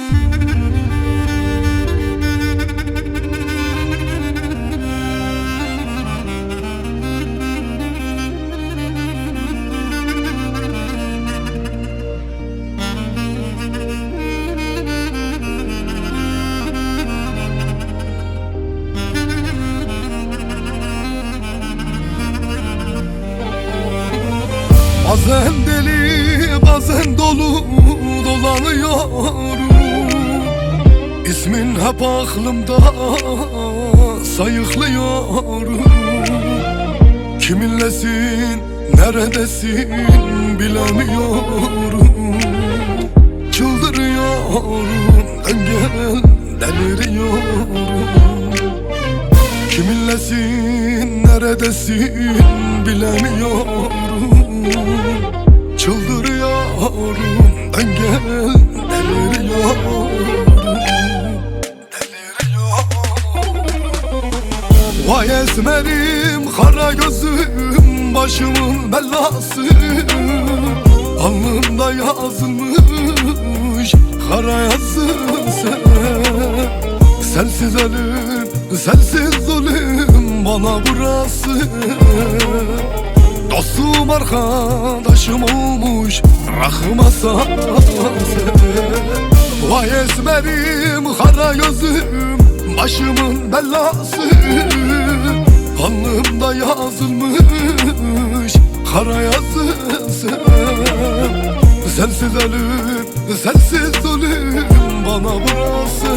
Bazen deli, bazen dolu dolanıyorum. İsmin hep aklımda sayıklıyorum. Kiminlesin, neredesin bilemiyorum. Çıldırıyorum, dengel deliriyorum. Kiminlesin, neredesin bilemiyorum. Çıldırıyorum, dengel deliriyorum. Vay esmerim, kara gözüm, başımın belası. Alnımda yazılmış kara yazı sen. Sensiz ölüm, sensiz zulüm bana burası. Dostum arkadaşım olmuş rahma sen. Vay esmerim, kara gözüm, başımın belası. Alnımda yazılmış kara yazı sen. Sensiz ölüm, sensiz zulüm bana burası.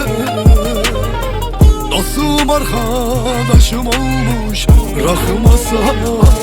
Dostum arkadaşım olmuş rahma sen.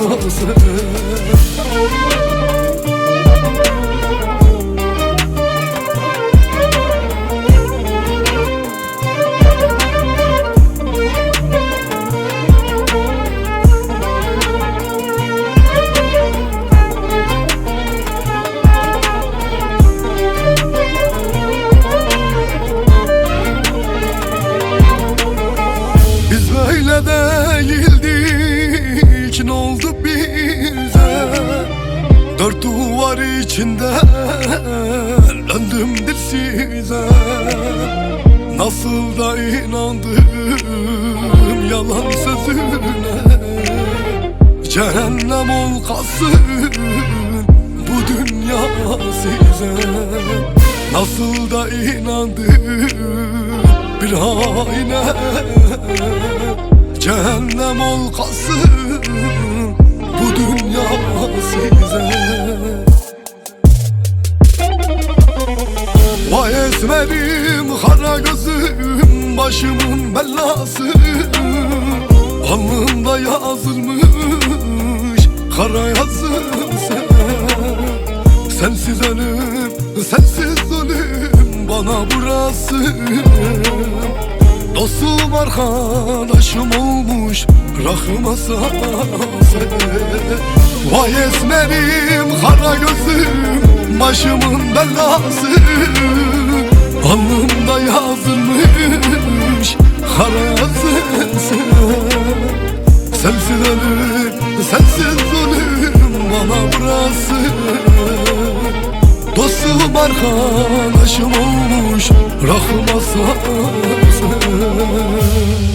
Böyle değildik, ne oldu bize? Dört duvar içinde döndüm dilsize. Nasıl da inandım yalan sözüne. Cehennem olkasın bu dünya size. Nasıl da inandım bir haine. Cehennem olkasın bu dünya size. Vay esmerim, kara gözüm, başımın belası. Alnımda yazılmış kara yazı sen. Sensiz ölüm, sensiz zulüm bana burası. Dostum arkadaşım olmuş rahma sen. Vay esmerim, kara gözüm, başımın belası. Alnımda yazılmış kara yazı sen. Sensiz ölüm, sensiz zulüm bana burası. Dostum arkadaşım olmuş rahma sen.